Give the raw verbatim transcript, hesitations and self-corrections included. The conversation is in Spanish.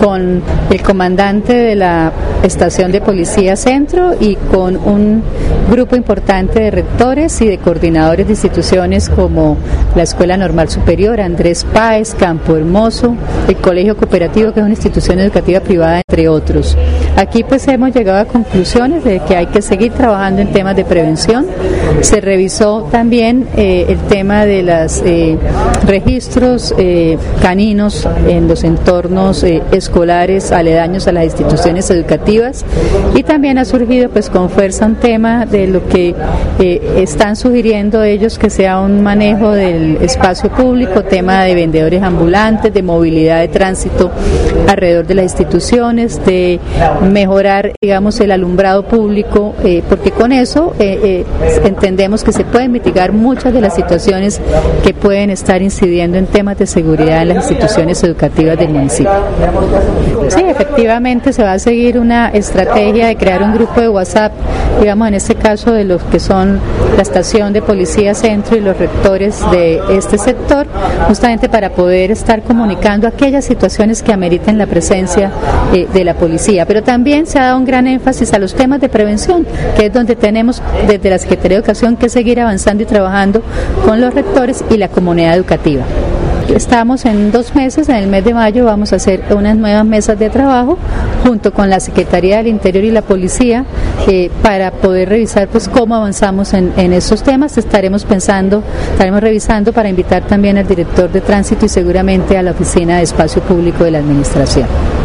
con el comandante de la estación de policía centro y con un grupo importante de rectores y de coordinadores de instituciones como la Escuela Normal Superior, Andrés Páez, Campo Hermoso, el Colegio Cooperativo, que es una institución educativa privada, entre otros. Aquí pues hemos llegado a conclusiones de que hay que seguir trabajando en temas de prevención. Se revisó también eh, el tema de los eh, registros eh, caninos en los entornos eh, escolares aledaños a las instituciones educativas, y también ha surgido pues con fuerza un tema de lo que eh, están sugiriendo ellos, que sea un manejo del espacio público, tema de vendedores ambulantes, de movilidad de tránsito alrededor de las instituciones, de mejorar, digamos, el alumbrado público, eh, porque con eso eh, eh, entendemos que se pueden mitigar muchas de las situaciones que pueden estar incidiendo en temas de seguridad en las instituciones educativas del municipio. Sí, efectivamente se va a seguir una estrategia de crear un grupo de WhatsApp, digamos en este caso de los que son la estación de policía centro y los rectores de este sector, justamente para poder estar comunicando aquellas situaciones que ameriten la presencia eh, de la policía. Pero también se ha dado un gran énfasis a los temas de prevención, que es donde tenemos desde la Secretaría de Educación que seguir avanzando y trabajando con los rectores y la comunidad educativa. Estamos en dos meses, en el mes de mayo vamos a hacer unas nuevas mesas de trabajo junto con la Secretaría del Interior y la Policía eh, para poder revisar pues cómo avanzamos en, en estos temas. Estaremos pensando, estaremos revisando para invitar también al director de tránsito y seguramente a la Oficina de Espacio Público de la Administración.